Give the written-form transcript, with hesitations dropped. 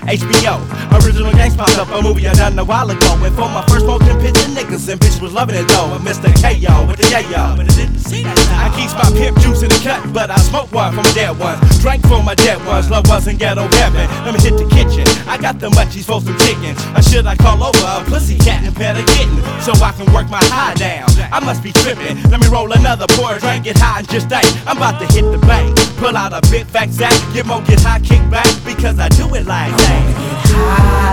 HBO. Original Gangs popped up, a movie I done a while ago. And for my first smoking pitching niggas, and bitch was loving it though. And Mr. K.O. with the yayo. I keep my pimp juice in the cut, but I smoke one from dead ones. Drank from my dead ones, love was in ghetto heaven. Let me hit the kitchen, I got the munchies for some chicken. Or should I call over a pussy cat and pet a kitten, so I can work my high down? I must be tripping, let me roll another pour, drink, get high and just think I'm about to hit the bank. Pull out a big fat sack, get more, get high, kick back, because I do it like that. Get high.